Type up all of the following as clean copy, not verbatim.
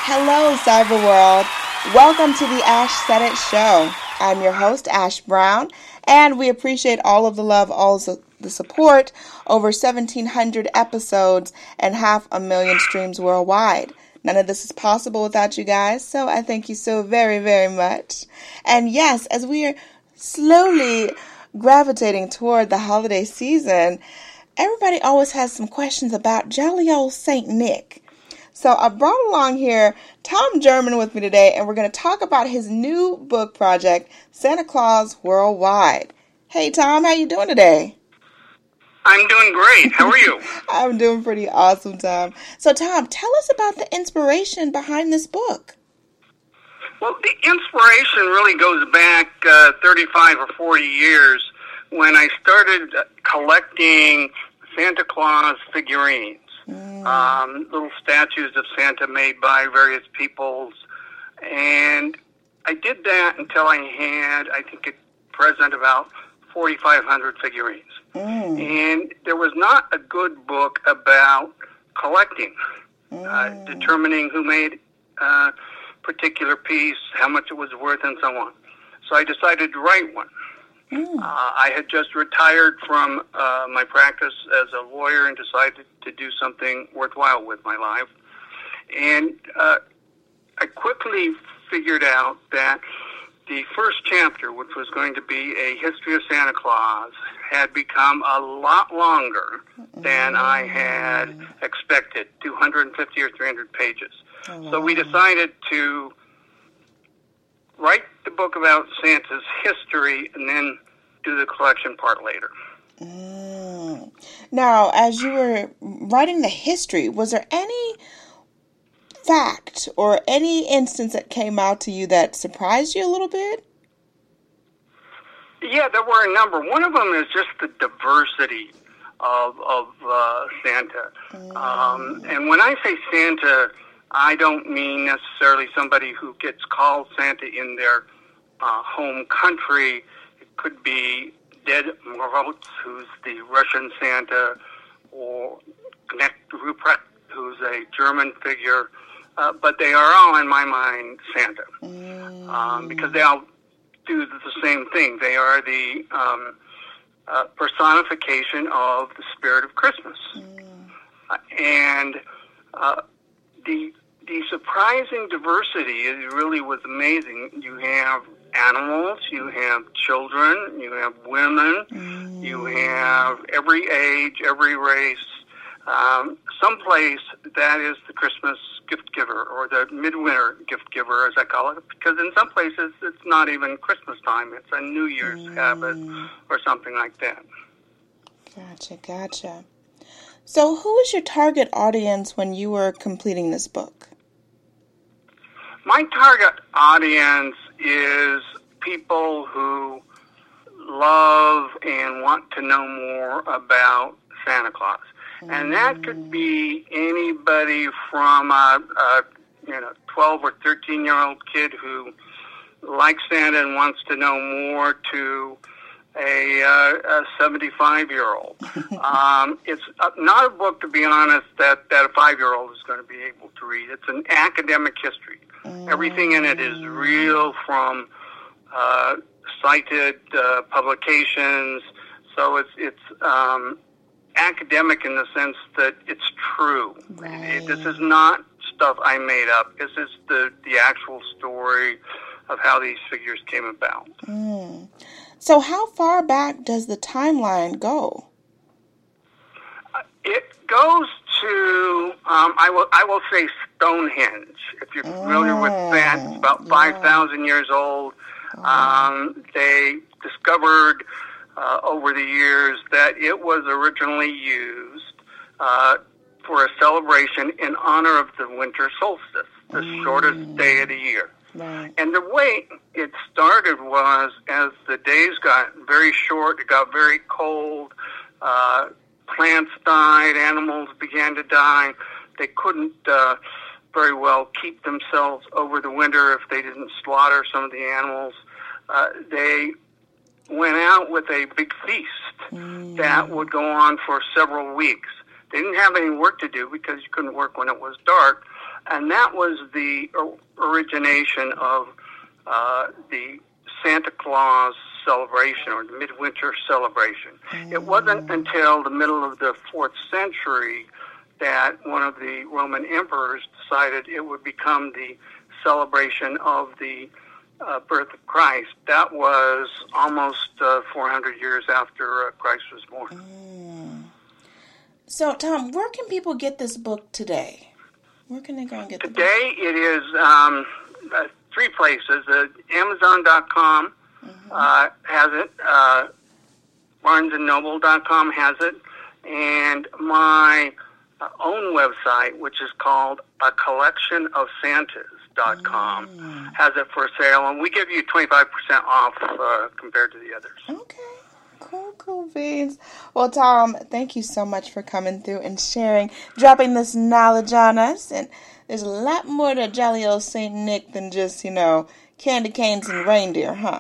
Hello, Cyber World. Welcome to the Ash Said It Show. I'm your host, Ash Brown, and we appreciate all of the love, all of the support, over 1,700 episodes and 500,000 streams worldwide. None of this is possible without you guys, so I thank you so very, very much. And yes, as we are slowly gravitating toward the holiday season, everybody always has some questions about jolly old Saint Nick. So I brought along here Tom German with me today, and we're going to talk about his new book project, Santa Claus Worldwide. Hey, Tom, how you doing today? I'm doing great. How are you? I'm doing pretty awesome, Tom. So, Tom, tell us about the inspiration behind this book. Well, the inspiration really goes back 35 or 40 years when I started collecting Santa Claus figurines. Little statues of Santa made by various peoples. And I did that until I had, I think at present, about 4,500 figurines. And there was not a good book about collecting, determining who made a particular piece, how much it was worth, and so on. So I decided to write one. I had just retired from my practice as a lawyer and decided to do something worthwhile with my life. And I quickly figured out that the first chapter, which was going to be a history of Santa Claus, had become a lot longer than I had expected, 250 or 300 pages. Oh, wow. So we decided to write the book about Santa's history and then do the collection part later. Now, as you were writing the history, was there any fact or any instance that came out to you that surprised you a little bit? Yeah, there were a number. One of them is just the diversity of Santa. And when I say Santa, I don't mean necessarily somebody who gets called Santa in their home country. It could be Ded Moroz, who's the Russian Santa, or Knecht Ruprecht, who's a German figure. But they are all, in my mind, Santa. Because they all do the same thing. They are the personification of the spirit of Christmas. And the surprising diversity really was amazing. You have animals, you have children, you have women, you have every age, every race. Someplace that is the Christmas gift giver, or the midwinter gift giver, as I call it, because in some places it's not even Christmas time, it's a New Year's habit or something like that. Gotcha. So who was your target audience when you were completing this book? My target audience is people who love and want to know more about Santa Claus. And that could be anybody from a 12 or 13-year-old kid who likes Santa and wants to know more to a 75-year-old. It's not a book, to be honest, that a 5-year-old is going to be able to read. It's an academic history. Everything in it is real, from cited publications. So it's academic in the sense that it's true. This is not stuff I made up. This is the actual story of how these figures came about. So how far back does the timeline go? It goes to, I will say Stonehenge. If you're familiar with that, it's about 5,000 years old. They discovered over the years that it was originally used for a celebration in honor of the winter solstice, the shortest day of the year. Right. And the way it started was, as the days got very short, it got very cold, plants died, animals began to die. They couldn't very well keep themselves over the winter if they didn't slaughter some of the animals. They went out with a big feast that would go on for several weeks. They didn't have any work to do because you couldn't work when it was dark. And that was the origination of the Santa Claus celebration, or the midwinter celebration. It wasn't until the middle of the 4th century that one of the Roman emperors decided it would become the celebration of the birth of Christ. That was almost 400 years after Christ was born. So, Tom, where can people get this book today? Where can they go and get the book? Today it is 3 places. Amazon.com has it. BarnesandNoble.com has it. And my own website, which is called acollectionofsantas.com, has it for sale. And we give you 25% off compared to the others. Okay. Cool beans. Well, Tom, thank you so much for coming through and sharing, dropping this knowledge on us. And there's a lot more to jolly old St. Nick than just, candy canes and reindeer, huh?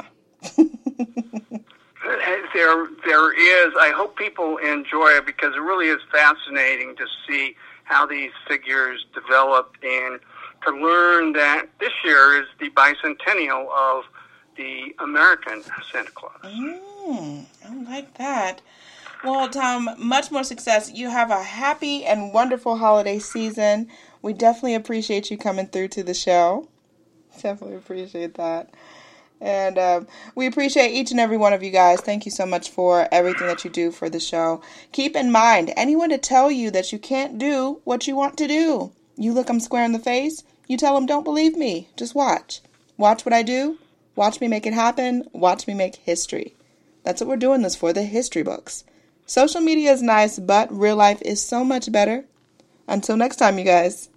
There is. I hope people enjoy it because it really is fascinating to see how these figures developed and to learn that this year is the bicentennial of the American Santa Claus. I like that. Well, Tom, much more success. You have a happy and wonderful holiday season. We definitely appreciate you coming through to the show. Definitely appreciate that. And we appreciate each and every one of you guys. Thank you so much for everything that you do for the show. Keep in mind, anyone to tell you that you can't do what you want to do, you look them square in the face, you tell them, don't believe me, just watch. Watch what I do. Watch me make it happen. Watch me make history. That's what we're doing this for, the history books. Social media is nice, but real life is so much better. Until next time, you guys.